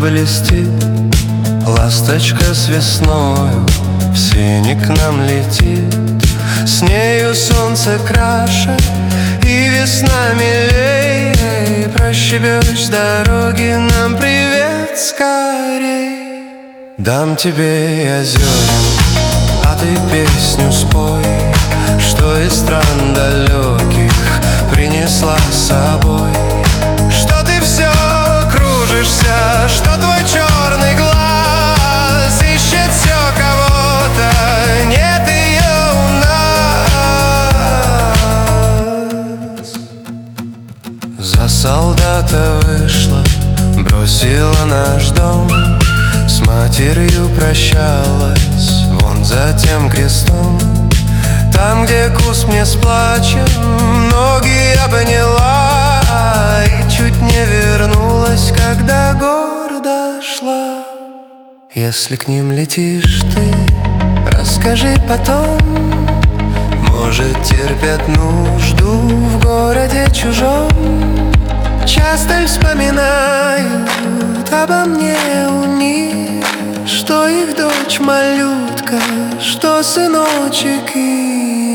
блестит. Ласточка с весною в сине к нам летит. С нею солнце краше и весна милей. Прощебешь с дороги нам привет скорей. Дам тебе я зерен, а ты песню спой, что из стран далеких принесла с собой. Что ты все кружишься, что твой черный глаз ищет все кого-то, нет ее у нас. За солдата вышла, бросила наш дом, с матерью прощалась вон за тем крестом. Там, где куст мне с плачем ноги обняла, и чуть не вернулась, когда гордо шла. Если к ним летишь ты, расскажи потом. Может, терпят нужду в городе чужом. Часто вспоминают обо мне у них, что их дочь малютка, что сыночек их.